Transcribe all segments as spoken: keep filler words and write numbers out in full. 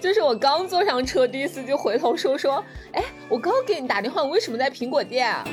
就是我刚坐上车，第一次就回头说说，哎，我刚给你打电话，我为什么在苹果店啊？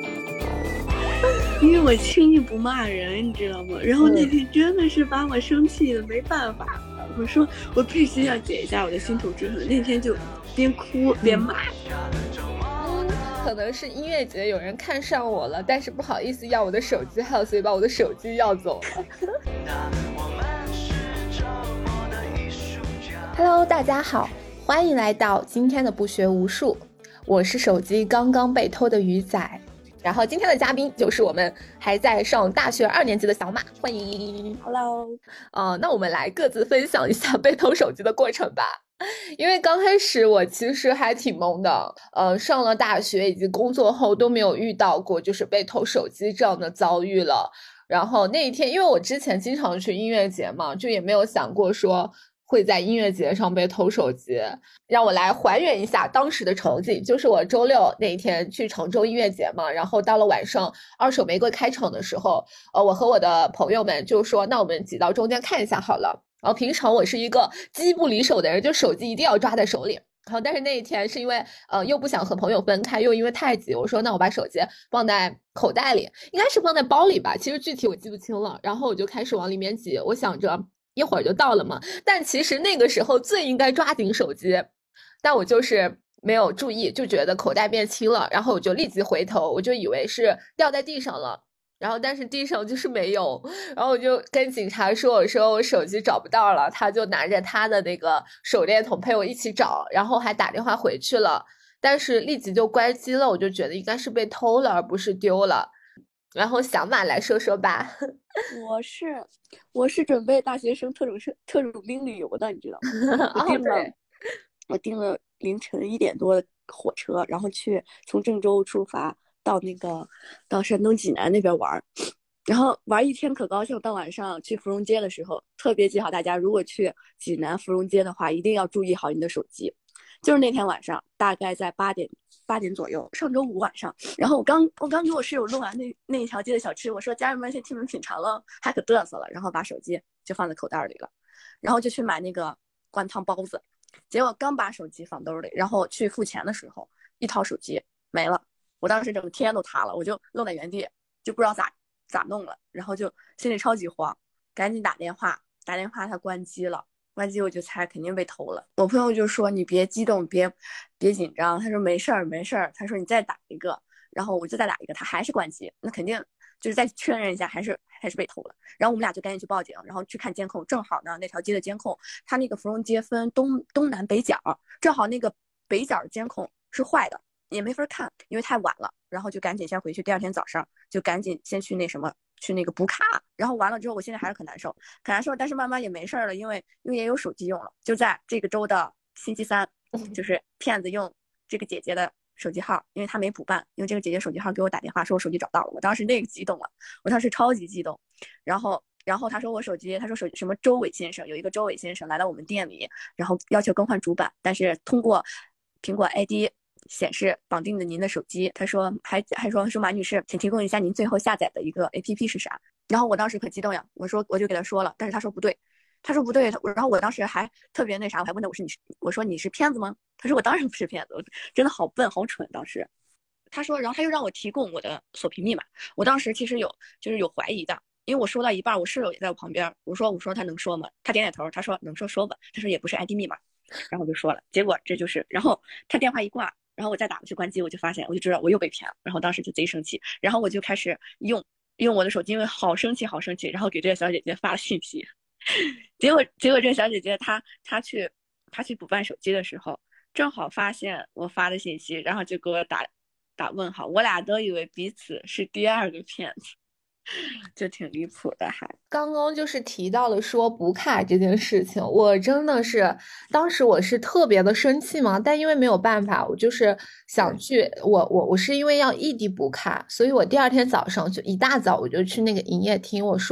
因为我轻易不骂人，你知道吗？然后那天真的是把我生气的没办法，嗯、我说我必须要解一下我的心头之恨。那天就边哭边骂。 嗯，可能是音乐节有人看上我了，但是不好意思要我的手机号，所以把我的手机要走了。Hello， 大家好，欢迎来到今天的不学无术，我是手机刚刚被偷的鱼仔。然后今天的嘉宾就是我们还在上大学二年级的小马，欢迎。 Hello， 呃，那我们来各自分享一下被偷手机的过程吧。因为刚开始我其实还挺懵的，呃，上了大学以及工作后都没有遇到过就是被偷手机这样的遭遇了。然后那一天，因为我之前经常去音乐节嘛，就也没有想过说会在音乐节上被偷手机。让我来还原一下当时的场景，就是我周六那一天去常州音乐节嘛，然后到了晚上二手玫瑰开场的时候，呃，我和我的朋友们就说，那我们挤到中间看一下好了。然后平常我是一个机不离手的人，就手机一定要抓在手里。然后但是那一天是因为呃又不想和朋友分开，又因为太急，我说那我把手机放在口袋里，应该是放在包里吧，其实具体我记不清了。然后我就开始往里面挤，我想着一会儿就到了嘛，但其实那个时候最应该抓紧手机，但我就是没有注意，就觉得口袋变轻了，然后我就立即回头，我就以为是掉在地上了，然后但是地上就是没有，然后我就跟警察说，我说我手机找不到了，他就拿着他的那个手电筒陪我一起找，然后还打电话回去了，但是立即就关机了，我就觉得应该是被偷了而不是丢了。然后小马来说说吧。 我是我是准备大学生特种生特种兵旅游的，你知道吗？我订了、哦、我订了凌晨一点多的火车，然后去从郑州出发到那个到山东济南那边玩，然后玩一天可高兴。到晚上去芙蓉街的时候，特别记好大家如果去济南芙蓉街的话，一定要注意好你的手机。就是那天晚上大概在八点八点左右，上周五晚上，然后我刚我刚给我室友弄完那那一条街的小吃，我说家人们先替你们品尝了，还可嘚瑟了，然后把手机就放在口袋里了，然后就去买那个灌汤包子，结果刚把手机放兜里，然后去付钱的时候，一掏手机没了，我当时整个天都塌了，我就愣在原地，就不知道咋咋弄了，然后就心里超级慌，赶紧打电话，打电话他关机了。关机我就猜肯定被偷了。我朋友就说你别激动，别别紧张，他说没事儿没事儿，他说你再打一个，然后我就再打一个，他还是关机，那肯定就是再确认一下，还是还是被偷了。然后我们俩就赶紧去报警，然后去看监控，正好呢那条街的监控，他那个芙蓉街分东东南北角，正好那个北角的监控是坏的，也没法看，因为太晚了，然后就赶紧先回去，第二天早上就赶紧先去那什么。去那个补卡，然后完了之后我现在还是很难受很难受，但是慢慢也没事了，因为因为也有手机用了。就在这个周的星期三，就是骗子用这个姐姐的手机号，因为她没补办，用这个姐姐手机号给我打电话说我手机找到了，我当时那个激动了，我当时超级激动。然后然后他说我手机，他说手什么周伟先生，有一个周伟先生来到我们店里，然后要求更换主板，但是通过苹果 I D显示绑定的您的手机，他说还还说说马女士，请提供一下您最后下载的一个 A P P 是啥。然后我当时可激动呀，我说我就给他说了，但是他说不对，他说不对，然后我当时还特别那啥，我还问他我是你我说你是骗子吗？他说我当然不是骗子，我真的好笨好蠢当时。他说，然后他又让我提供我的锁屏密码，我当时其实有就是有怀疑的，因为我说到一半，我室友也在我旁边，我说我说他能说吗？他点点头，他说能说说吧，他说也不是 I D 密码，然后我就说了，结果这就是，然后他电话一挂。然后我再打过去关机，我就发现，我就知道我又被骗了。然后当时就贼生气，然后我就开始用用我的手机，因为好生气，好生气。然后给这个小姐姐发了信息，结果结果这个小姐姐她她去她去补办手机的时候，正好发现我发的信息，然后就给我打打问号。我俩都以为彼此是第二个骗子。就挺离谱的。还刚刚就是提到了说补卡这件事情，我真的是当时我是特别的生气嘛，但因为没有办法，我就是想去，我我我是因为要异地补卡，所以我第二天早上就一大早我就去那个营业厅，我说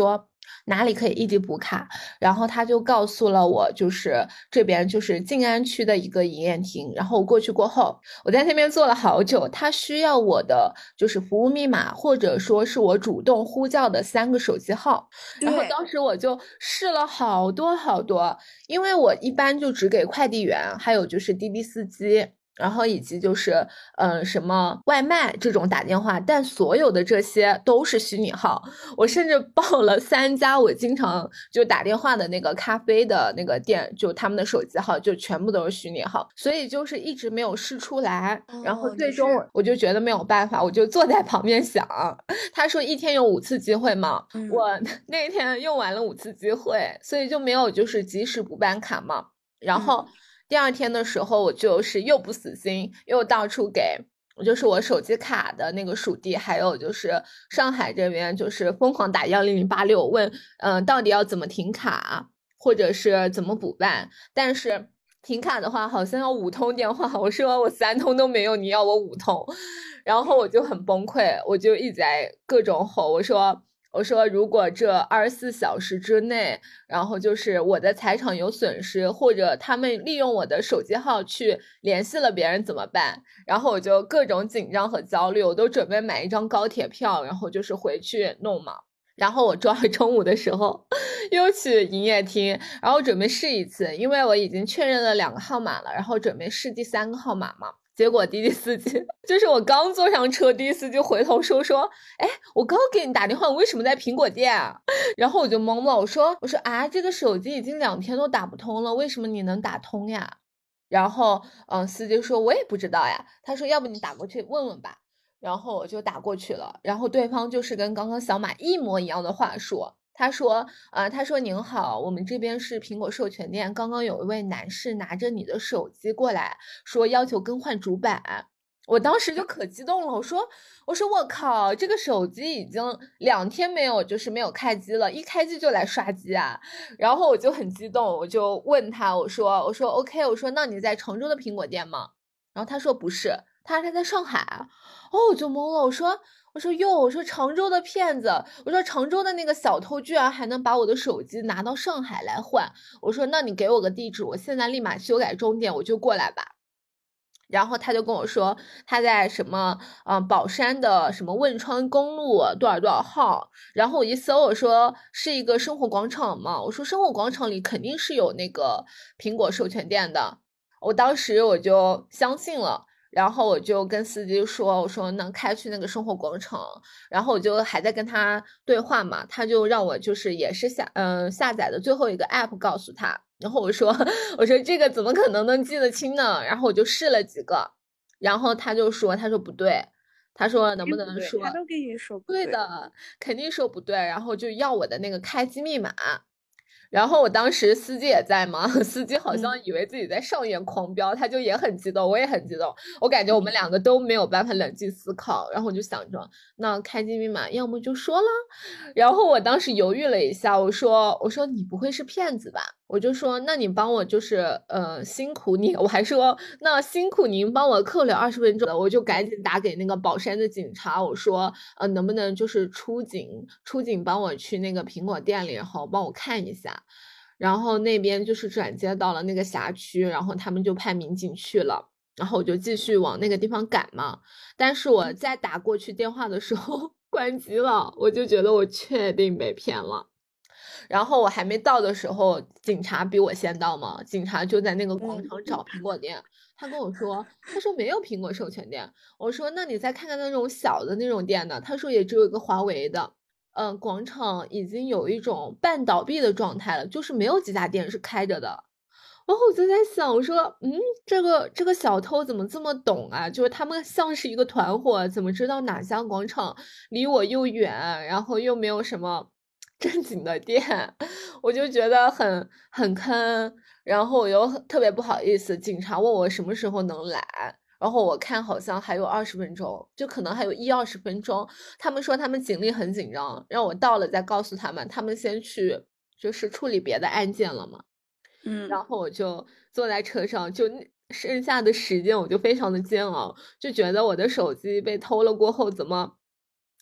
哪里可以一级补卡，然后他就告诉了我，就是这边就是静安区的一个营业厅，然后我过去过后，我在那边坐了好久，他需要我的就是服务密码，或者说是我主动呼叫的三个手机号，然后当时我就试了好多好多，因为我一般就只给快递员，还有就是滴滴司机。然后以及就是，嗯、呃，什么外卖这种打电话，但所有的这些都是虚拟号。我甚至报了三家我经常就打电话的那个咖啡的那个店，就他们的手机号就全部都是虚拟号，所以就是一直没有试出来。哦、然后最终我就觉得没有办法，我就坐在旁边想，他说一天有五次机会嘛，嗯、我那天用完了五次机会，所以就没有就是及时补办卡嘛，然后。嗯第二天的时候，我就是又不死心，又到处给，就是我手机卡的那个属地，还有就是上海这边，就是疯狂打幺零零八六问，嗯、呃，到底要怎么停卡，或者是怎么补办。但是停卡的话，好像要五通电话，我说我三通都没有，你要我五通，然后我就很崩溃，我就一直在各种吼，我说。我说，如果这二十四小时之内，然后就是我的财产有损失，或者他们利用我的手机号去联系了别人怎么办？然后我就各种紧张和焦虑，我都准备买一张高铁票，然后就是回去弄嘛。然后我周二中午的时候又去营业厅，然后准备试一次，因为我已经确认了两个号码了，然后准备试第三个号码嘛。结果滴滴司机就是我刚坐上车，滴滴司机回头说说，哎，我刚给你打电话，为什么在苹果店啊？然后我就懵了，我说我说啊，这个手机已经两天都打不通了，为什么你能打通呀？然后嗯，司机说我也不知道呀，他说要不你打过去问问吧。然后我就打过去了，然后对方就是跟刚刚小马一模一样的话说。他说，呃，他说您好，我们这边是苹果授权店，刚刚有一位男士拿着你的手机过来，说要求更换主板。我当时就可激动了，我说，我说我靠，这个手机已经两天没有，就是没有开机了，一开机就来刷机啊。然后我就很激动，我就问他，我说，我说 OK，我说那你在常州的苹果店吗？然后他说不是，他说他在上海。哦，我就懵了，我说。我说哟，我说常州的骗子，我说常州的那个小偷居然还能把我的手机拿到上海来换，我说那你给我个地址，我现在立马修改终点，我就过来吧。然后他就跟我说他在什么嗯、呃、宝山的什么汶川公路多少多少号，然后我一搜我说是一个生活广场嘛，我说生活广场里肯定是有那个苹果授权店的，我当时我就相信了。然后我就跟司机说，我说能开去那个生活广场，然后我就还在跟他对话嘛，他就让我就是也是下嗯、呃、下载的最后一个 app 告诉他，然后我说我说这个怎么可能能记得清呢？然后我就试了几个，然后他就说他说不对，他说能不能说？ 他都跟你说不对的，肯定说不对，然后就要我的那个开机密码。然后我当时司机也在嘛，司机好像以为自己在上演狂飙，嗯、他就也很激动，我也很激动，我感觉我们两个都没有办法冷静思考。然后我就想着，那开机密码要么就说了。然后我当时犹豫了一下，我说，我说你不会是骗子吧？我就说，那你帮我就是呃辛苦你，我还说那辛苦您帮我扣留二十分钟了，我就赶紧打给那个宝山的警察，我说呃能不能就是出警出警帮我去那个苹果店里，然后帮我看一下。然后那边就是转接到了那个辖区，然后他们就派民警去了，然后我就继续往那个地方赶嘛。但是我在打过去电话的时候关机了，我就觉得我确定被骗了。然后我还没到的时候，警察比我先到嘛，警察就在那个广场找苹果店。他跟我说，他说没有苹果授权店。我说那你再看看那种小的那种店呢？他说也只有一个华为的。嗯、呃，广场已经有一种半倒闭的状态了，就是没有几家店是开着的。然后我就在想，我说，嗯，这个这个小偷怎么这么懂啊？就是他们像是一个团伙，怎么知道哪家广场离我又远，然后又没有什么正经的店？我就觉得很很坑，然后我又特别不好意思。警察问我什么时候能来，然后我看好像还有二十分钟，就可能还有一二十分钟。他们说他们警力很紧张，让我到了再告诉他们，他们先去就是处理别的案件了嘛。 嗯， 然后我就坐在车上，就剩下的时间我就非常的煎熬，就觉得我的手机被偷了过后，怎么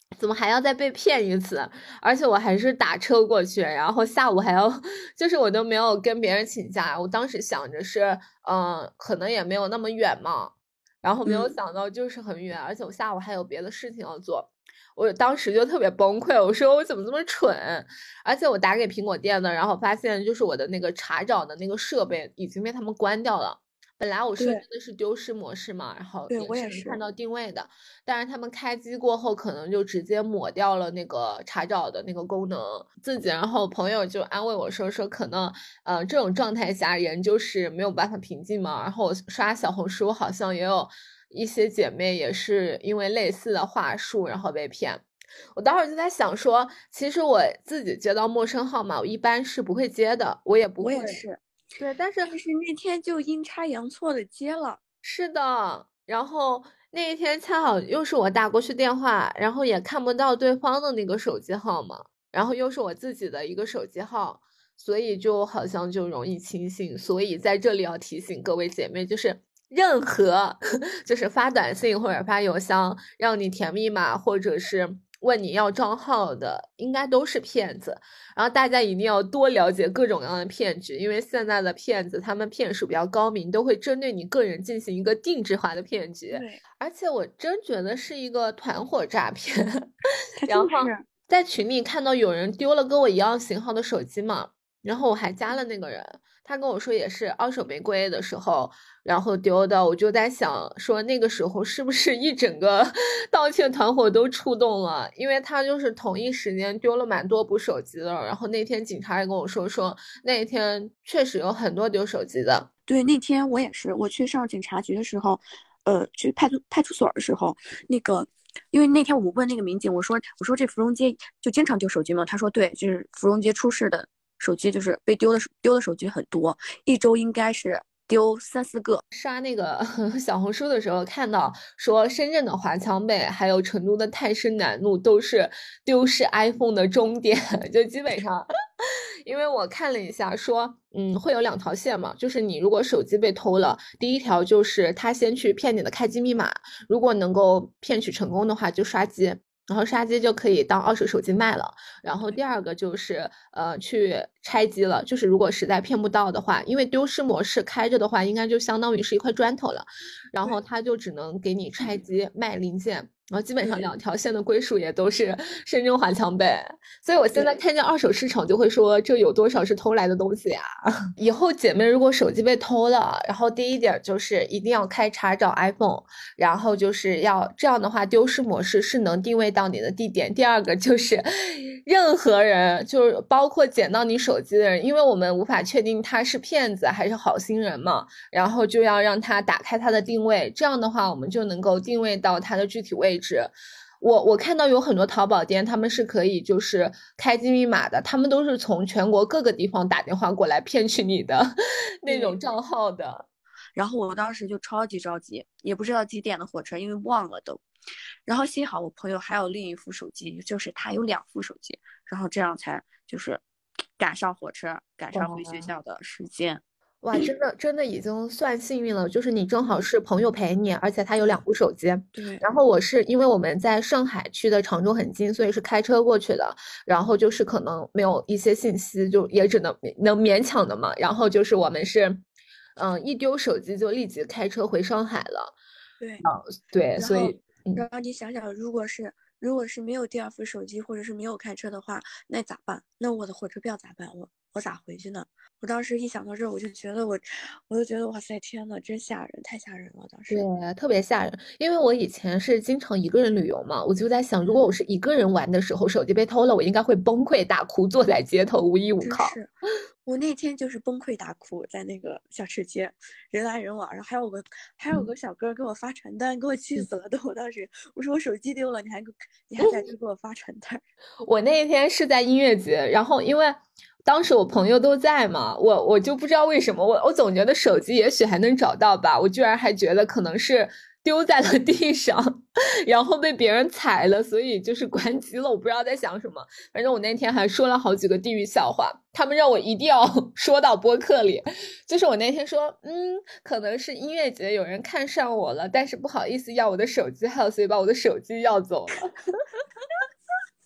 怎么还要再被骗一次？而且我还是打车过去，然后下午还要，就是我都没有跟别人请假。我当时想着是，嗯、呃，可能也没有那么远嘛，然后没有想到就是很远，嗯、而且我下午还有别的事情要做，我当时就特别崩溃，我说我怎么这么蠢？而且我打给苹果店的，然后发现就是我的那个查找的那个设备已经被他们关掉了。本来我设置的是丢失模式嘛，然后也是能看到定位的，但是他们开机过后可能就直接抹掉了那个查找的那个功能。自己，然后朋友就安慰我说说可能呃这种状态下人就是没有办法平静嘛。然后我刷小红书好像也有一些姐妹也是因为类似的话术然后被骗。我当时就在想说，其实我自己接到陌生号码我一般是不会接的，我也不会。 我也是。 对，但是但是那天就阴差阳错的接了。 是的，然后那一天恰好又是我打过去电话，然后也看不到对方的那个手机号码，然后又是我自己的一个手机号，所以就好像就容易轻信。所以在这里要提醒各位姐妹，就是任何就是发短信或者发邮箱让你填密码，或者是问你要账号的，应该都是骗子。然后大家一定要多了解各种各样的骗局，因为现在的骗子他们骗术比较高明，都会针对你个人进行一个定制化的骗局。而且我真觉得是一个团伙诈骗。然后在群里看到有人丢了跟我一样型号的手机嘛，然后我还加了那个人，他跟我说也是二手玫瑰的时候然后丢的。我就在想说那个时候是不是一整个盗窃团伙都出动了，因为他就是同一时间丢了蛮多部手机的。然后那天警察也跟我说说那一天确实有很多丢手机的。 对，那天我也是，我去上警察局的时候，呃，去派出派出所的时候，那个因为那天我问那个民警，我说我说这芙蓉街就经常丢手机吗？他说对，就是芙蓉街出事的手机就是被丢的丢的手机很多，一周应该是丢三四个。 刷那个小红书的时候看到说深圳的华强北还有成都的泰山南路都是丢失 iPhone 的终点，就基本上因为我看了一下说嗯会有两条线嘛，就是你如果手机被偷了，第一条就是他先去骗你的开机密码，如果能够骗取成功的话就刷机，然后刷机就可以当二手手机卖了。然后第二个就是呃去拆机了，就是如果实在骗不到的话，因为丢失模式开着的话应该就相当于是一块砖头了，然后他就只能给你拆机卖零件。然后基本上两条线的归属也都是深圳华强北，所以我现在看见二手市场就会说这有多少是偷来的东西呀。以后姐妹如果手机被偷了，然后第一点就是一定要开查找 iPhone， 然后就是要这样的话丢失模式是能定位到你的地点。第二个就是任何人就是包括捡到你手机的人，因为我们无法确定他是骗子还是好心人嘛，然后就要让他打开他的定位，这样的话我们就能够定位到他的具体位置。我我看到有很多淘宝店他们是可以就是开机密码的，他们都是从全国各个地方打电话过来骗取你的那种账号的。 然后我当时就超级着急，也不知道几点的火车，因为忘了都。然后幸好我朋友还有另一副手机，就是他有两副手机，然后这样才就是赶上火车，赶上回学校的时间。 哇，真的真的已经算幸运了，就是你正好是朋友陪你，而且他有两部手机。 对。 然后我是因为我们在上海去的常州很近，所以是开车过去的。然后就是可能没有一些信息，就也只能能勉强的嘛。然后就是我们是，嗯，一丢手机就立即开车回上海了。 对。 对，所以， 然后你想想，如果是如果是没有第二副手机，或者是没有开车的话，那咋办？那我的火车票咋办？我我咋回去呢？我当时一想到这，我就觉得我，我就觉得哇塞，天呐，真吓人，太吓人了！当时对，特别吓人。因为我以前是经常一个人旅游嘛，我就在想，如果我是一个人玩的时候，手机被偷了，我应该会崩溃大哭，坐在街头无依无靠。 是，我那天就是崩溃大哭，在那个小吃街，人来人往，然后还有个还有个小哥给我发传单，给我气死了。都我当时我说我手机丢了，你还你还在这给我发传单。 我那一天是在音乐节，然后因为当时我朋友都在嘛，我我就不知道为什么，我我总觉得手机也许还能找到吧，我居然还觉得可能是丢在了地上，然后被别人踩了，所以就是关机了。我不知道在想什么，反正我那天还说了好几个地狱笑话，他们让我一定要说到播客里。就是我那天说，嗯，可能是音乐节有人看上我了，但是不好意思要我的手机号，所以把我的手机要走了。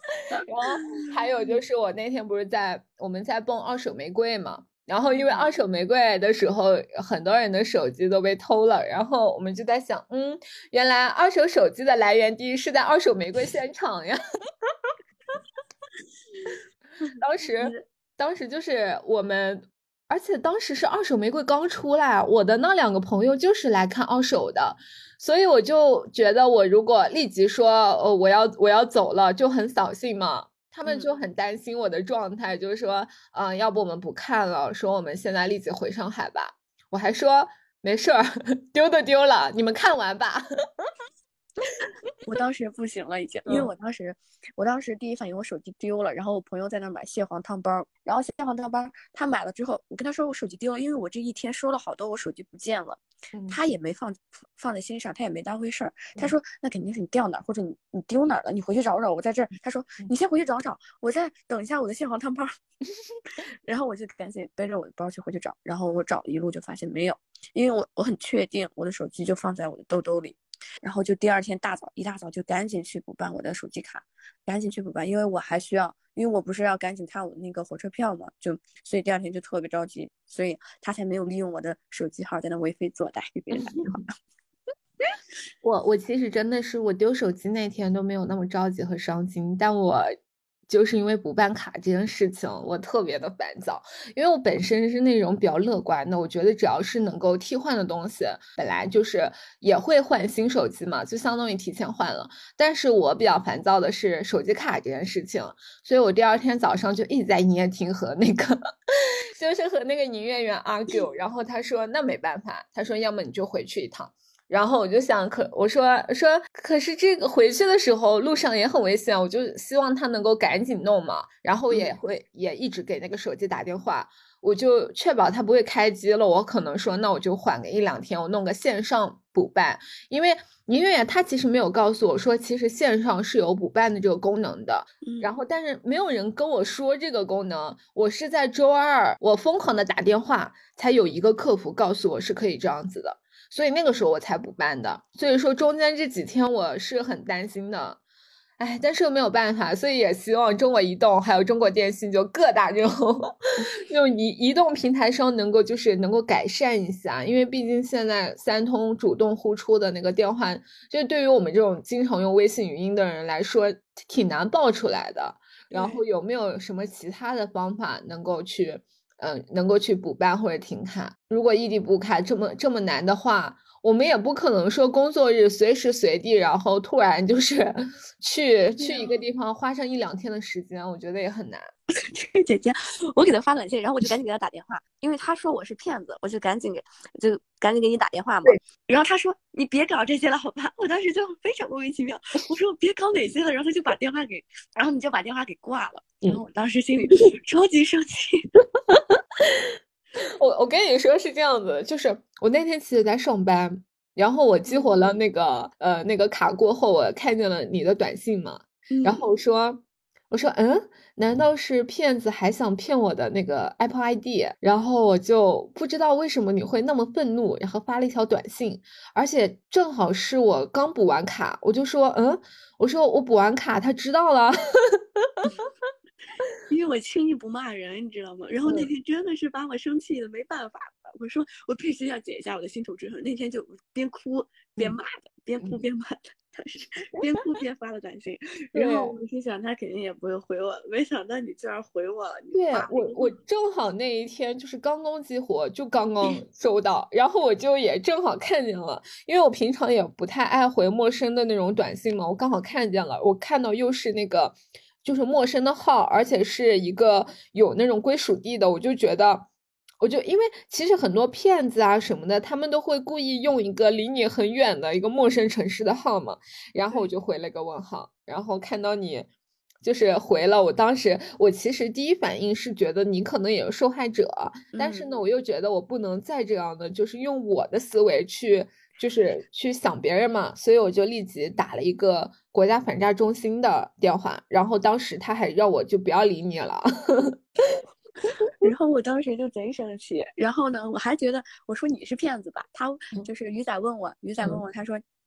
然后还有就是我那天不是在我们在蹦二手玫瑰嘛，然后因为二手玫瑰的时候很多人的手机都被偷了，然后我们就在想，嗯，原来二手手机的来源地是在二手玫瑰现场呀。当时当时就是我们，而且当时是二手玫瑰刚出来，我的那两个朋友就是来看二手的，所以我就觉得我如果立即说呃我要我要走了，就很扫兴嘛。他们就很担心我的状态，就是说，嗯、呃，要不我们不看了，说我们现在立即回上海吧。我还说没事儿，丢都丢了，你们看完吧。 我当时不行了，已经，因为我当时，我当时第一反应我手机丢了，然后我朋友在那买蟹黄汤包，然后蟹黄汤包他买了之后，我跟他说我手机丢了，因为我这一天收了好多，我手机不见了， 嗯、 他也没放放在心上，他也没当回事儿。他说那肯定是你掉哪儿，或者你你丢哪儿了，你回去找找，我在这儿。他说你先回去找找，我再等一下我的蟹黄汤包。然后我就赶紧背着我的包去回去找，然后我找了一路就发现没有，因为我我很确定我的手机就放在我的兜兜里。然后就第二天大早一大早就赶紧去补办我的手机卡，赶紧去补办，因为我还需要，因为我不是要赶紧看我那个火车票嘛，就所以第二天就特别着急，所以他才没有利用我的手机号在那为非作歹给别人打电话。 我我其实真的是我丢手机那天都没有那么着急和伤心，但我就是因为补办卡这件事情，我特别的烦躁，因为我本身是那种比较乐观的，我觉得只要是能够替换的东西，本来就是也会换新手机嘛，就相当于提前换了。但是我比较烦躁的是手机卡这件事情，所以我第二天早上就一直在营业厅和那个就是和那个营业员 argue， 然后他说那没办法，他说要么你就回去一趟。然后我就想，可我说说，可是这个回去的时候路上也很危险，我就希望他能够赶紧弄嘛。然后也会、嗯、也一直给那个手机打电话，我就确保他不会开机了。我可能说，那我就缓个一两天，我弄个线上补办。因为营业员他其实没有告诉我说，其实线上是有补办的这个功能的。嗯、然后但是没有人跟我说这个功能，我是在周二我疯狂的打电话，才有一个客服告诉我是可以这样子的。所以那个时候我才补办的，所以说中间这几天我是很担心的，哎，但是又没有办法，所以也希望中国移动还有中国电信就各大这种这种移移动平台商能够就是能够改善一下，因为毕竟现在三通主动呼出的那个电话，就对于我们这种经常用微信语音的人来说挺难报出来的。然后有没有什么其他的方法能够去？嗯，能够去补办或者停卡。如果异地补卡这么这么难的话，我们也不可能说工作日随时随地，然后突然就是去去一个地方花上一两天的时间，我觉得也很难。 这个姐姐，我给她发短信，然后我就赶紧给她打电话，因为她说我是骗子，我就赶紧给就赶紧给你打电话嘛。然后她说你别搞这些了，好吧？我当时就非常莫名其妙，我说我别搞哪些了，然后就把电话给，然后你就把电话给挂了。然后我当时心里超级生气。 我我跟你说是这样子，就是我那天其实在上班，然后我激活了那个呃那个卡过后，我看见了你的短信嘛，然后我说我说嗯，难道是骗子还想骗我的那个 Apple I D？ 然后我就不知道为什么你会那么愤怒，然后发了一条短信，而且正好是我刚补完卡，我就说嗯，我说我补完卡，他知道了。 因为我轻易不骂人，你知道吗？然后那天真的是把我生气的没办法了。我说我必须要解一下我的心头之恨。那天就边哭边骂的，边哭边骂的，他是边哭边发了短信。然后我心想他肯定也不会回我，没想到你居然回我了。 对我，我正好那一天就是刚刚激活，就刚刚收到，然后我就也正好看见了，因为我平常也不太爱回陌生的那种短信嘛，我刚好看见了，我看到又是那个。就是陌生的号，而且是一个有那种归属地的，我就觉得，我就因为其实很多骗子啊什么的，他们都会故意用一个离你很远的一个陌生城市的号嘛，然后我就回了个问号，然后看到你就是回了，我当时我其实第一反应是觉得你可能也是受害者，但是呢，我又觉得我不能再这样的，就是用我的思维去。就是去想别人嘛，所以我就立即打了一个国家反诈中心的电话，然后当时他还让我就不要理你了。 然后我当时就贼生气，然后呢，我还觉得我说你是骗子吧，他就是鱼仔问我，鱼仔问我，他说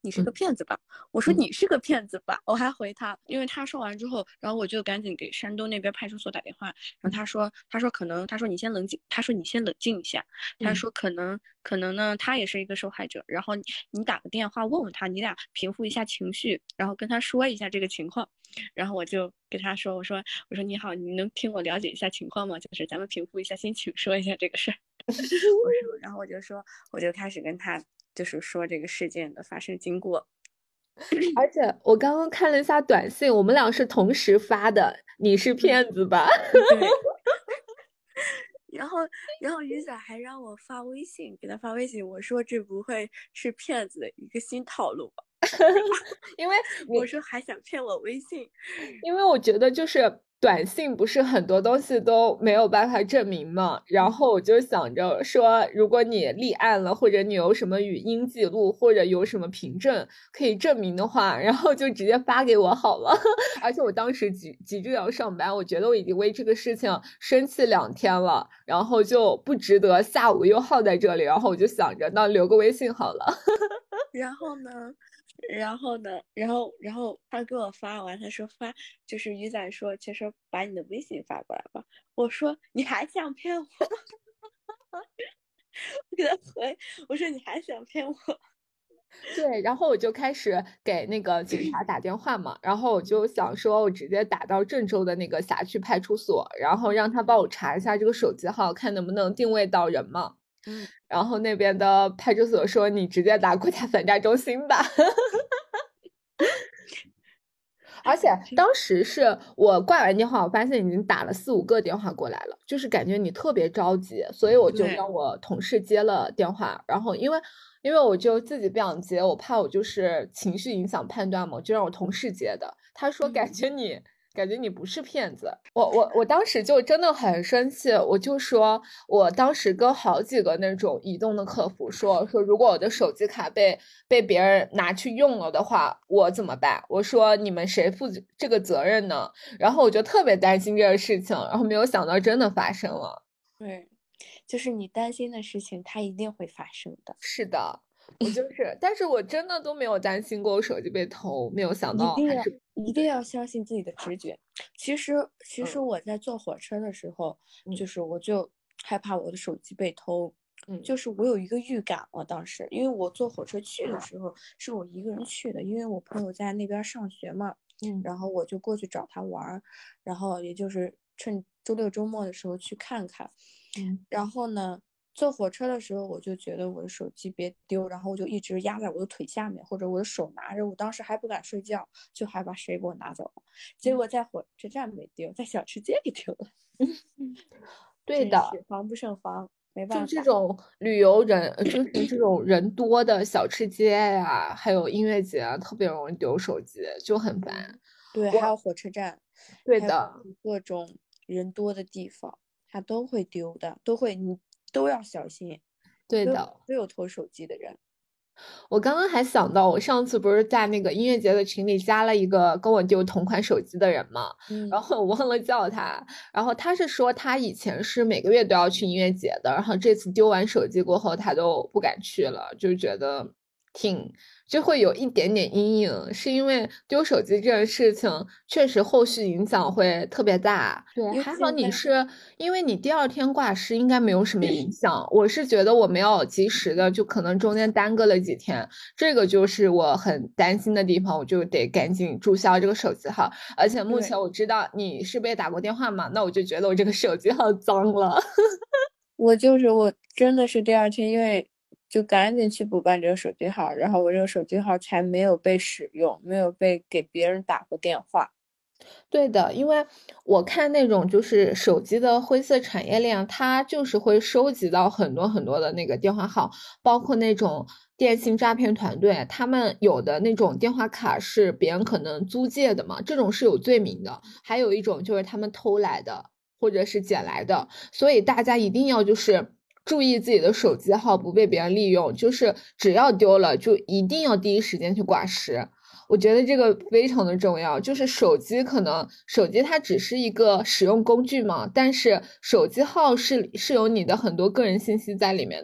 你是个骗子吧？我说你是个骗子吧？我还回他，因为他说完之后，然后我就赶紧给山东那边派出所打电话，然后他说，他说可能，他说你先冷静，他说你先冷静一下，他说可能可能呢，他也是一个受害者，然后你你打个电话问问他，你俩平复一下情绪，然后跟他说一下这个情况，然后我就跟他说，我说我说你好，你能听我了解一下情况吗？就是咱们平复一下心情，说一下这个事儿。我说，然后我就说，我就开始跟他。就是说这个事件的发生经过， 而且我刚刚看了一下短信，我们俩是同时发的，你是骗子吧？ 对。然后，然后鱼仔还让我发微信，给他发微信，我说这不会是骗子的一个新套路吧？ 因为我说还想骗我微信， 因为我觉得就是短信不是很多东西都没有办法证明嘛，然后我就想着说，如果你立案了，或者你有什么语音记录，或者有什么凭证可以证明的话，然后就直接发给我好了。而且我当时急急着要上班，我觉得我已经为这个事情生气两天了，然后就不值得下午又耗在这里，然后我就想着那留个微信好了。 然后呢？然后呢，然后然后他给我发完，他说发就是鱼仔说，就说把你的微信发过来吧。我说你还想骗我？我给他回，我说你还想骗我？ 对，然后我就开始给那个警察打电话嘛，然后我就想说，我直接打到郑州的那个辖区派出所，然后让他帮我查一下这个手机号，看能不能定位到人嘛。 嗯， 然后那边的派出所说，你直接打国家反诈中心吧。而且当时是我挂完电话，我发现已经打了四五个电话过来了，就是感觉你特别着急，所以我就让我同事接了电话。然后因为因为我就自己不想接，我怕我就是情绪影响判断嘛，我就让我同事接的。他说感觉你。嗯感觉你不是骗子，我我我当时就真的很生气，我就说，我当时跟好几个那种移动的客服说，说如果我的手机卡被被别人拿去用了的话，我怎么办？我说你们谁负这个责任呢？然后我就特别担心这个事情，然后没有想到真的发生了。 对，就是你担心的事情，它一定会发生的。 是的。我就是，但是我真的都没有担心过我手机被偷，没有想到还是一定要相信自己的直觉。其实，其实我在坐火车的时候，嗯、就是我就害怕我的手机被偷，嗯，就是我有一个预感了。当时，因为我坐火车去的时候是我一个人去的，因为我朋友在那边上学嘛，嗯，然后我就过去找他玩，然后也就是趁周六周末的时候去看看，嗯，然后呢。坐火车的时候，我就觉得我的手机别丢，然后我就一直压在我的腿下面，或者我的手拿着。我当时还不敢睡觉，就害怕谁给我拿走了。结果在火车站没丢，在小吃街里丢了。 对的， 防不胜防，没办法。 就这种旅游人，就是这种人多的小吃街呀、啊，还有音乐节啊，特别容易丢手机，就很烦。 嗯、对，还有火车站， 对的， 各种人多的地方，它都会丢的，都会你。都要小心， 对的， 都有偷手机的人。 我刚刚还想到，我上次不是在那个音乐节的群里加了一个跟我丢同款手机的人嘛，嗯、然后我忘了叫他，然后他是说他以前是每个月都要去音乐节的，然后这次丢完手机过后，他都不敢去了，就觉得挺。就会有一点点阴影，是因为丢手机这件事情确实后续影响会特别大。对，还好你是因为你第二天挂失，应该没有什么影响。我是觉得我没有及时的，就可能中间耽搁了几天，这个就是我很担心的地方，我就得赶紧注销这个手机号。而且目前我知道你是被打过电话嘛，那我就觉得我这个手机号脏了。 我就是我真的是第二天，因为。就赶紧去补办这个手机号，然后我这个手机号才没有被使用，没有被给别人打过电话。 对的，因为我看那种就是手机的灰色产业链，它就是会收集到很多很多的那个电话号，包括那种电信诈骗团队，他们有的那种电话卡是别人可能租借的嘛，这种是有罪名的。还有一种就是他们偷来的，或者是捡来的，所以大家一定要就是注意自己的手机号不被别人利用，就是只要丢了就一定要第一时间去挂失。我觉得这个非常的重要，就是手机可能手机它只是一个使用工具嘛，但是手机号是是有你的很多个人信息在里面的，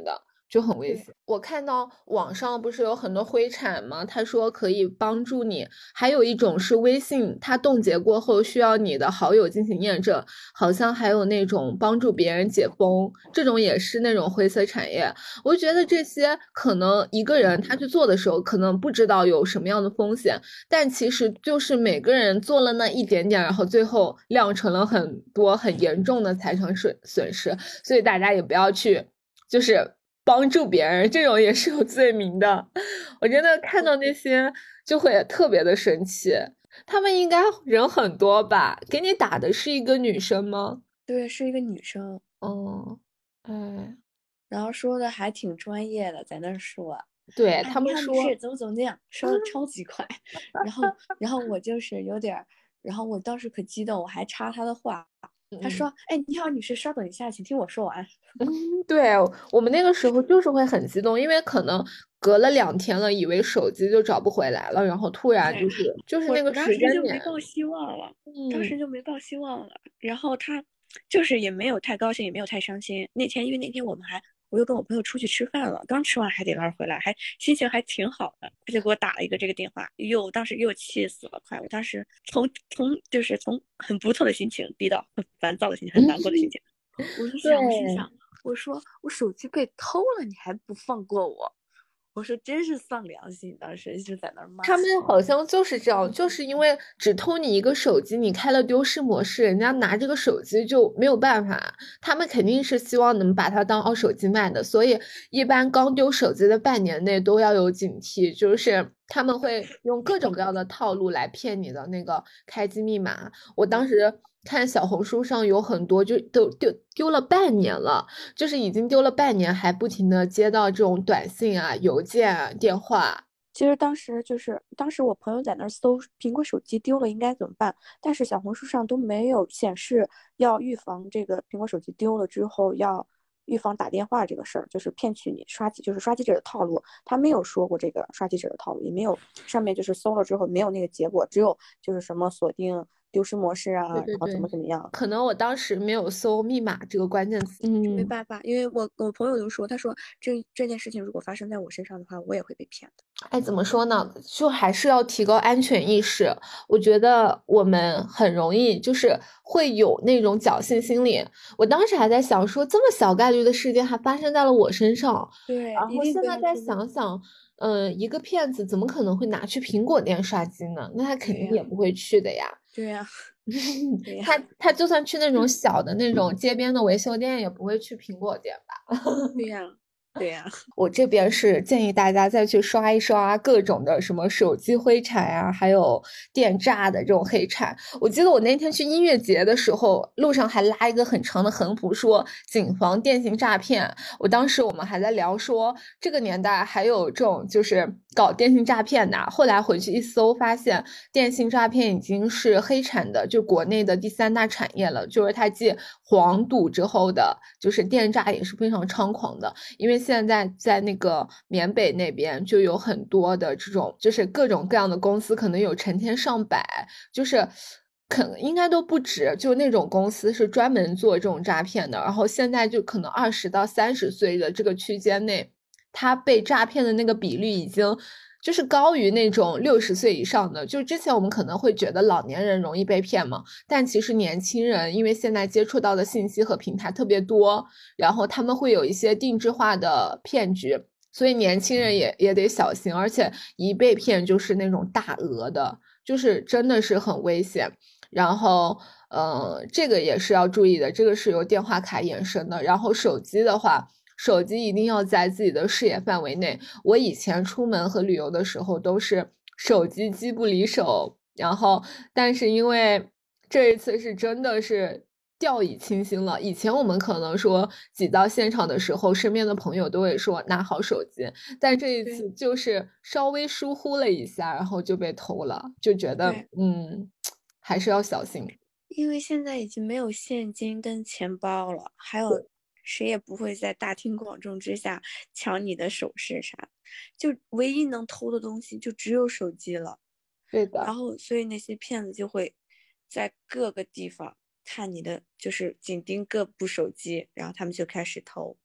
就很危险。我看到网上不是有很多灰产吗？他说可以帮助你，还有一种是微信，它冻结过后需要你的好友进行验证，好像还有那种帮助别人解封，这种也是那种灰色产业。我觉得这些可能一个人他去做的时候，可能不知道有什么样的风险，但其实就是每个人做了那一点点，然后最后酿成了很多很严重的财产损损失，所以大家也不要去就是帮助别人，这种也是有罪名的。我真的看到那些就会特别的生气。他们应该人很多吧？给你打的是一个女生吗？ 对，是一个女生。 哦，哎， 然后说的还挺专业的，在那儿说， 对哎，你好， 他们说， 女士，怎么怎么那样，说的超级快。然后，然后我就是有点儿，然后我当时可激动，我还插他的话。他嗯说：“哎，你好，女士，稍等一下，请听我说完。” 嗯，对我们那个时候就是会很激动，因为可能隔了两天了，以为手机就找不回来了，然后突然对， 就是就是那个我我当时时间点， 就没抱希望了，当嗯， 时就没抱希望了。然后他就是也没有太高兴，也没有太伤心。那天因为那天我们还，我又跟我朋友出去吃饭了，刚吃完海底捞回来，还心情还挺好的。他就给我打了一个这个电话，又当时又气死了，快！我当时从从就是从很不错的心情低到很烦躁的心情，很难过的心情。我就想，我心对。 想，我说我手机被偷了，你还不放过我？我说真是丧良心，当时一直在那儿骂。 他们好像就是这样，就是因为只偷你一个手机，你开了丢失模式，人家拿这个手机就没有办法，他们肯定是希望能把它当二手机卖的，所以一般刚丢手机的半年内都要有警惕，就是他们会用各种各样的套路来骗你的那个开机密码。我当时看小红书上有很多就都丢丢了半年了，就是已经丢了半年，还不停的接到这种短信啊、邮件啊、电话。 其实当时就是当时我朋友在那儿搜苹果手机丢了应该怎么办，但是小红书上都没有显示要预防这个苹果手机丢了之后要预防打电话这个事儿，就是骗取你刷机，就是刷机者的套路，他没有说过这个刷机者的套路，也没有上面就是搜了之后没有那个结果，只有就是什么锁定丢失模式啊，然后怎对对对， 么怎么样。 可能我当时没有搜密码这个关键词。嗯， 没办法，因为我我朋友就说，他说这这件事情如果发生在我身上的话，我也会被骗的。 哎，怎么说呢？就还是要提高安全意识。我觉得我们很容易就是会有那种侥幸心理。我当时还在想说，这么小概率的事件还发生在了我身上， 对， 然后一定现在再不要去弄。 想想，嗯、一个骗子怎么可能会拿去苹果店刷机呢？那他肯对呀， 定也不会去的呀。 对呀，对呀， 他他就算去那种小的那种街边的维修店，也不会去苹果店吧。 对呀，对呀。 我这边是建议大家再去刷一刷各种的什么手机灰产啊，还有电诈的这种黑产。我记得我那天去音乐节的时候，路上还拉一个很长的横幅，说谨防电信诈骗。我当时我们还在聊说，这个年代还有这种就是搞电信诈骗的。后来回去一搜，发现电信诈骗已经是黑产的，就国内的第三大产业了。就是它继黄赌之后的，就是电诈也是非常猖狂的。因为现在在那个缅北那边就有很多的这种，就是各种各样的公司，可能有成千上百，就是可能应该都不止，就那种公司是专门做这种诈骗的。然后现在就可能二十到三十岁的这个区间内，他被诈骗的那个比率已经就是高于那种六十岁以上的。就之前我们可能会觉得老年人容易被骗嘛，但其实年轻人因为现在接触到的信息和平台特别多，然后他们会有一些定制化的骗局，所以年轻人也也得小心，而且一被骗就是那种大额的，就是真的是很危险。然后，呃，这个也是要注意的，这个是由电话卡衍生的。然后手机的话，手机一定要在自己的视野范围内。我以前出门和旅游的时候都是手机机不离手，然后但是因为这一次是真的是掉以轻心了。以前我们可能说挤到现场的时候，身边的朋友都会说拿好手机，但这一次就是稍微疏忽了一下，然后就被偷了，就觉得嗯，还是要小心。 因为现在已经没有现金跟钱包了，还有谁也不会在大庭广众之下抢你的首饰啥，就唯一能偷的东西就只有手机了。 对的， 然后，所以那些骗子就会在各个地方看你的，就是紧盯各部手机，然后他们就开始偷。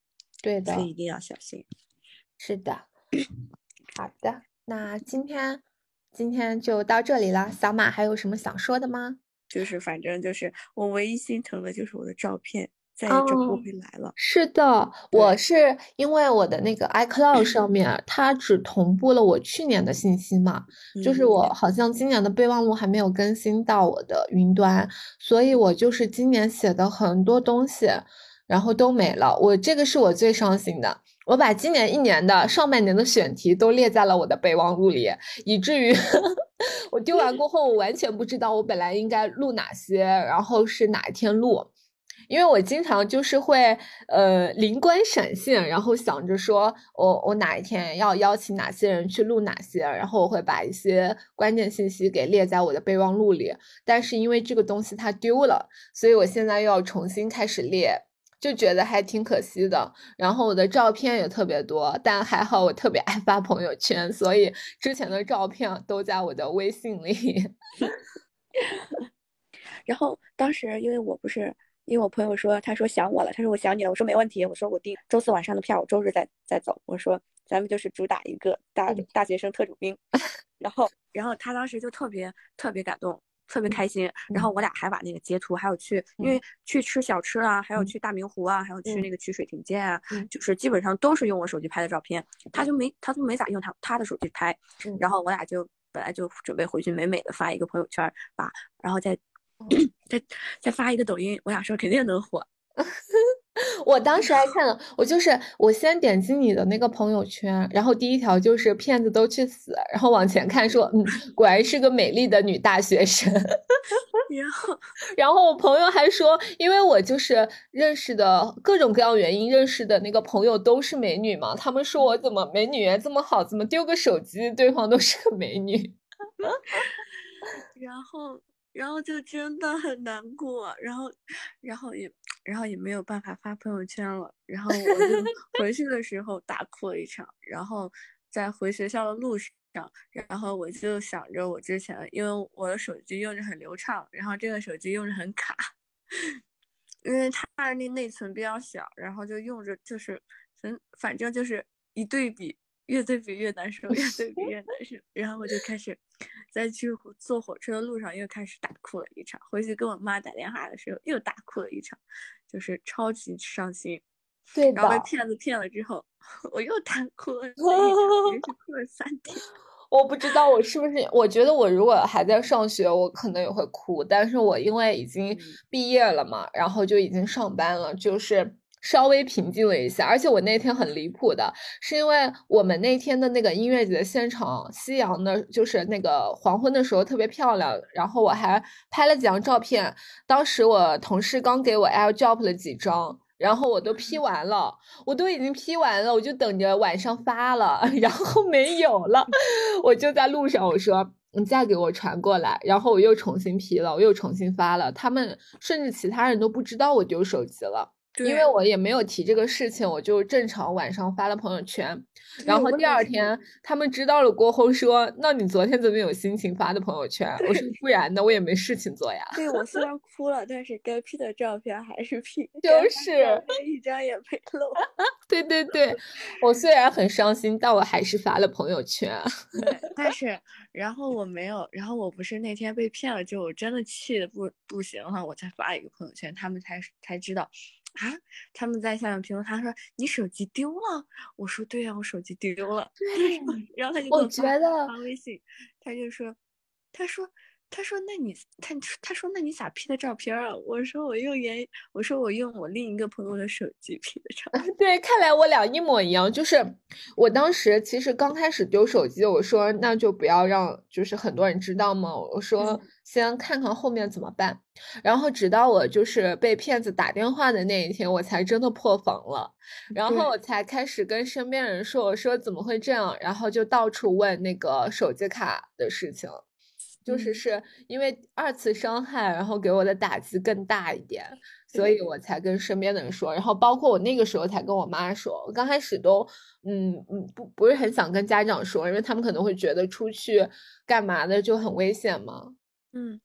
对的， 所以一定要小心。 是的。好的，那今天今天就到这里了。小马还有什么想说的吗？ 就是反正就是我唯一心疼的就是我的照片再也找不哦， 回来了。 是的，我是因为我的那个 iCloud 上面，它只同步了我去年的信息嘛，就是嗯， 我好像今年的备忘录还没有更新到我的云端，所以我就是今年写的很多东西，然后都没了。我这个是我最伤心的，我把今年一年的上半年的选题都列在了我的备忘录里，以至于我丢完过后，我完全不知道我本来应该录哪些，然后是哪一天录。因为我经常就是会呃灵光闪现，然后想着说我我哪一天要邀请哪些人去录哪些，然后我会把一些关键信息给列在我的备忘录里。但是因为这个东西它丢了，所以我现在又要重新开始列，就觉得还挺可惜的。然后我的照片也特别多，但还好我特别爱发朋友圈，所以之前的照片都在我的微信里。 然后当时因为我不是。因为我朋友说，他说想我了，他说我想你了，我说没问题，我说我订周四晚上的票，我周日再再走，我说咱们就是主打一个大大学生特种兵，然后然后他当时就特别特别感动，特别开心，然后我俩还把那个截图，还有去因为去吃小吃啊，还有去大明湖啊，还有去那个去水亭街啊，就是基本上都是用我手机拍的照片，他就没他就没咋用他他的手机拍，然后我俩就本来就准备回去美美的发一个朋友圈，把然后再。再再发一个抖音，我俩说肯定能火。 我当时还看了，我就是我先点击你的那个朋友圈，然后第一条就是骗子都去死，然后往前看说，嗯，果然是个美丽的女大学生。 然后， 然后我朋友还说，因为我就是认识的各种各样原因认识的那个朋友都是美女嘛，他们说我怎么美女缘这么好，怎么丢个手机对方都是个美女。 然后。然后就真的很难过，然后，然后也，然后也没有办法发朋友圈了。然后我就回去的时候大哭了一场，然后在回学校的路上，然后我就想着我之前，因为我的手机用着很流畅，然后这个手机用着很卡，因为它的那内存比较小，然后就用着就是，反反正就是一对比。越对比越难受，越对比越难受，然后我就开始在去坐火车的路上又开始大哭了一场，回去跟我妈打电话的时候又大哭了一场，就是超级伤心。 对的。 然后被骗子骗了之后，我又大哭了一场，连续哭了三天。 我不知道我是不是，我觉得我如果还在上学，我可能也会哭，但是我因为已经毕业了嘛，然后就已经上班了，就是稍微平静了一下。而且我那天很离谱的，是因为我们那天的那个音乐节现场，夕阳的，就是那个黄昏的时候特别漂亮，然后我还拍了几张照片。当时我同事刚给我 AirDrop 了几张。然后我都 P 完了，我都已经 P 完了，我就等着晚上发了，然后没有了，我就在路上我说你再给我传过来，然后我又重新 P 了，我又重新发了，他们甚至其他人都不知道我丢手机了。因为我也没有提这个事情，我就正常晚上发了朋友圈，然后第二天他们知道了过后说，那你昨天怎么有心情发的朋友圈？我说不然呢，我也没事情做呀。 对，我虽然哭了，但是该 P 的照片还是 P， 就是一张也没漏。 对对对，我虽然很伤心，但我还是发了朋友圈。 对，但是然后我没有，然后我不是那天被骗了之后，我真的气的不不行了，我才发一个朋友圈，他们才才知道。啊！他们在下面评论，他说你手机丢了，我说对呀、啊，我手机丢了。 对， 然后他就给我觉得发微信，他就说，他说他说那你他他说那你咋 P 的照片啊？我说我用原我说我用我另一个朋友的手机 P 的照片。 对，看来我俩一模一样。就是我当时其实刚开始丢手机，我说那就不要让就是很多人知道嘛。我说先看看后面怎么办。然后直到我就是被骗子打电话的那一天，我才真的破防了。然后我才开始跟身边人说，我说怎么会这样？然后就到处问那个手机卡的事情。就是是因为二次伤害，然后给我的打击更大一点，所以我才跟身边的人说，然后包括我那个时候才跟我妈说，我刚开始都嗯嗯不不是很想跟家长说，因为他们可能会觉得出去干嘛的就很危险嘛。 嗯，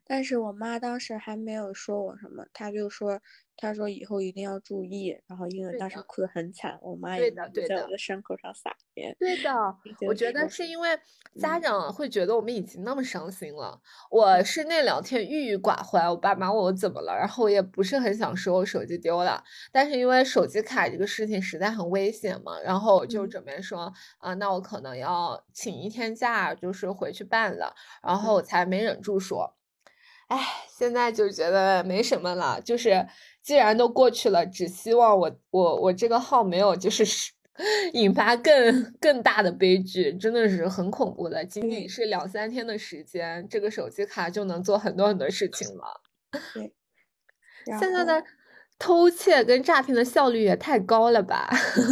但是我妈当时还没有说我什么，她就说，她说以后一定要注意。然后因为当时哭得很惨，我妈也对没的对的有在我的伤口上撒盐。 对的，我觉得就说， 是因为家嗯长会觉得我们已经那么伤心了。我是那两天郁郁寡欢，我爸妈问我怎么了，然后我也不是很想说我手机丢了，但是因为手机卡这个事情实在很危险嘛，然后我就嗯准备说啊、那我可能要请一天假，就是回去办了，然后我嗯， 才没忍住说。哎，现在就觉得没什么了，就是既然都过去了，只希望我我我这个号没有就是引发更更大的悲剧，真的是很恐怖的。仅仅对是两三天的时间，这个手机卡就能做很多很多事情了。 对，然后现在的偷窃跟诈骗的效率也太高了吧？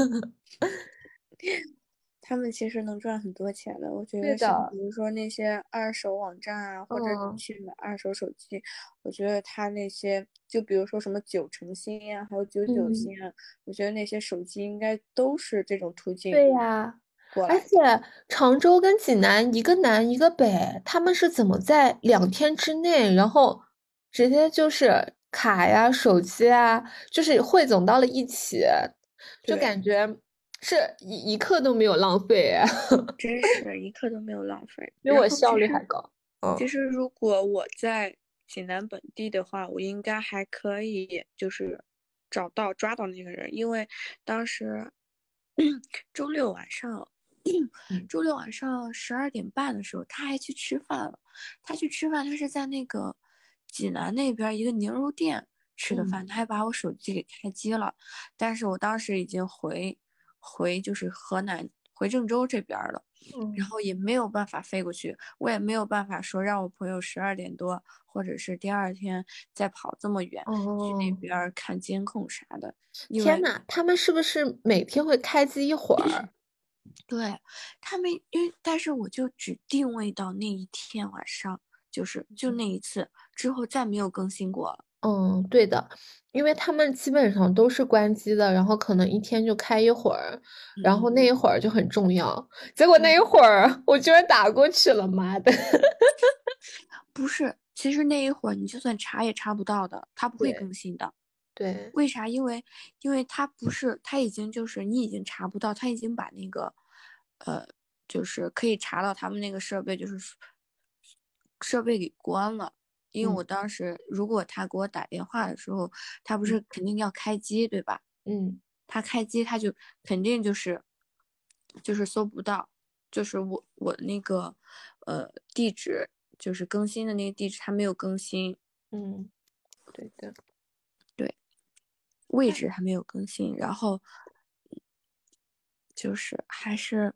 他们其实能赚很多钱的。我觉得像对的， 比如说那些二手网站啊，或者你嗯去买二手手机，我觉得他那些就比如说什么九成新呀，还有九九嗯。 新啊，我觉得那些手机应该都是这种途径对呀，而且过来的。 常州跟济南一个南一个北，他们是怎么在两天之内，然后直接就是卡呀、手机啊，就是汇总到了一起，就对， 感觉是一一刻都没有浪费哎， 真是一刻都没有浪费。 比我效然后其实率还高。嗯其实如果我在济南本地的话，我应该还可以，就是找到抓到那个人，因为当时周六晚上， 嗯周六晚上十二点半的时候，他还去吃饭了。他去吃饭，他是在那个济南那边一个牛肉店吃的嗯饭，他还把我手机给开机了。但是我当时已经回回就是河南回郑州这边了。然嗯， 后也没有办法飞过去，我也没有办法说让我朋友十二点多或者是第二天再跑这么远去那哦， 边看监控啥的，因为天呐，他们是不是每天会开机一会儿？ 对他们，因为但是我就只定位到那一天晚上，就是就那一次之后再没有更新过了。 嗯，对的，因为他们基本上都是关机的，然后可能一天就开一会儿，然后嗯， 那一会儿就很重要。结果那一对， 会儿我居然打过去了，妈的！ 不是，其实那一会儿你就算查也查不到的，它不会对更新的。 对， 为啥？因为因为它不是，它已经就是你已经查不到，它已经把那个，呃，就是可以查到他们那个设备，就是设备给关了。因为嗯我当时如果他给我打电话的时候，他不是肯定要开机，对吧？ 嗯他开机他就肯定就是就是搜不到，就是我我那个呃地址就是更新的那个地址他没有更新， 嗯，对的。 对，位置还没有更新，然后就是还是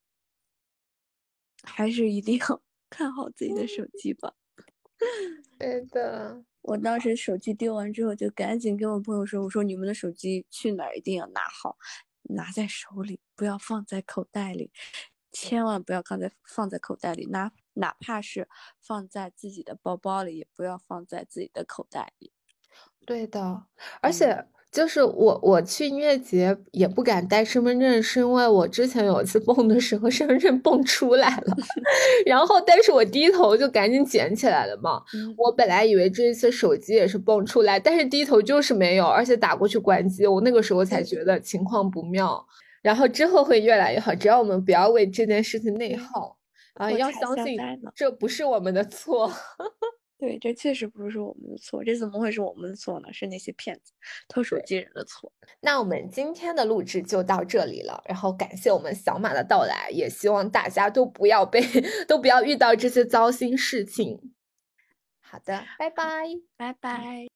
还是一定要看好自己的手机吧。 对的， 我当时手机丢完之后，就赶紧跟我朋友说：“我说你们的手机去哪儿一定要拿好，拿在手里，不要放在口袋里，千万不要放在放在口袋里，哪哪怕是放在自己的包包里，也不要放在自己的口袋里。” 对的，而嗯且就是我我去音乐节也不敢带身份证，是因为我之前有一次蹦的时候身份证蹦出来了，然后但是我低头就赶紧捡起来了嘛。 嗯， 我本来以为这一次手机也是蹦出来，但是低头就是没有，而且打过去关机，我那个时候才觉得情况不妙。然后之后会越来越好，只要我们不要为这件事情内对， 耗啊，要我查相信下来了。 这不是我们的错。 对，这确实不是我们的错，这怎么会是我们的错呢？是那些骗子、偷手机人的错。 那我们今天的录制就到这里了，然后感谢我们小马的到来，也希望大家都不要被都不要遇到这些糟心事情。好的，拜拜。 拜拜。